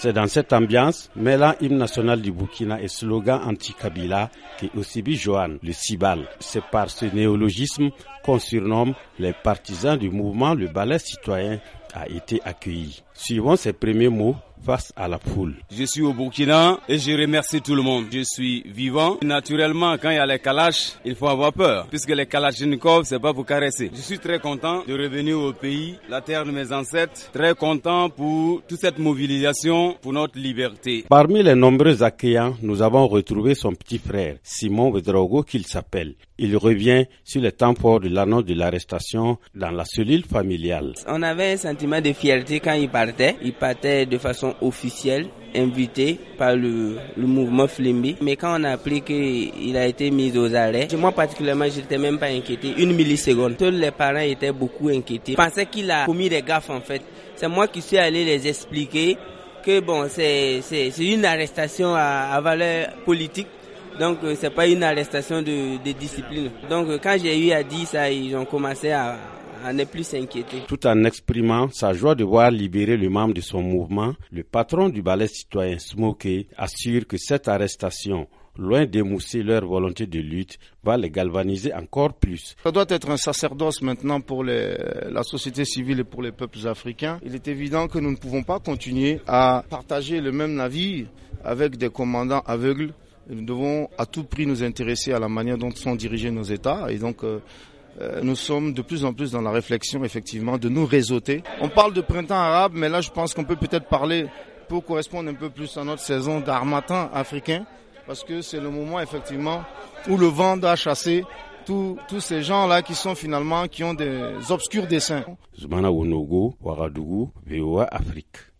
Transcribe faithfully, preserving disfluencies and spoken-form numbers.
C'est dans cette ambiance, mêlant hymne national du Burkina et slogan anti-Kabila, que Osibi Johan, le Cibal. C'est par ce néologisme qu'on surnomme les partisans du mouvement Le Balai Citoyen a été accueilli. Suivons ses premiers mots face à la foule. Je suis au Burkina et je remercie tout le monde. Je suis vivant. Naturellement, quand il y a les kalash, il faut avoir peur, puisque les kalachnikovs, c'est pas pour caresser. Je suis très content de revenir au pays, la terre de mes ancêtres. Très content pour toute cette mobilisation pour notre liberté. Parmi les nombreux accueillants, nous avons retrouvé son petit frère, Simon Wedrogo qu'il s'appelle. Il revient sur les temps forts de l'annonce de l'arrestation dans la cellule familiale. On avait un sentiment de fierté quand il partait. Il partait de façon officielle, invité par le, le mouvement Flimbi. Mais quand on a appris qu'il a été mis aux arrêts, moi particulièrement, je n'étais même pas inquiété. Une milliseconde. Tous les parents étaient beaucoup inquiétés. Ils pensaient qu'il a commis des gaffes en fait. C'est moi qui suis allé les expliquer que bon, c'est, c'est, c'est une arrestation à, à valeur politique. Donc c'est pas une arrestation de, de discipline. Donc quand j'ai eu à dire ça, ils ont commencé à, à ne plus s'inquiéter. Tout en exprimant sa joie de voir libérer le membre de son mouvement, le patron du Balai Citoyen Smokey assure que cette arrestation, loin d'émousser leur volonté de lutte, va les galvaniser encore plus. Ça doit être un sacerdoce maintenant pour les, la société civile et pour les peuples africains. Il est évident que nous ne pouvons pas continuer à partager le même navire avec des commandants aveugles. Nous devons à tout prix nous intéresser à la manière dont sont dirigés nos États et donc euh, euh, nous sommes de plus en plus dans la réflexion effectivement de nous réseauter. On parle de printemps arabe, mais là je pense qu'on peut peut-être parler pour correspondre un peu plus à notre saison d'harmattan africain parce que c'est le moment effectivement où le vent doit chasser tous tous ces gens-là qui sont finalement qui ont des obscurs desseins. Zoumana Wonogo, Ouagadougou, V O A Afrique.